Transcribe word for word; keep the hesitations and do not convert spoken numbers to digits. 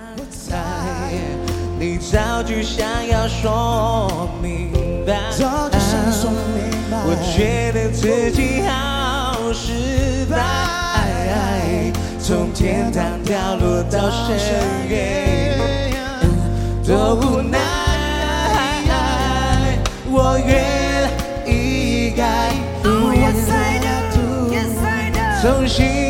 我猜你早就想要说明白， 早就想说明白。 我觉得自己好失败，从天堂掉落到深渊，多无奈。我愿意改，重新。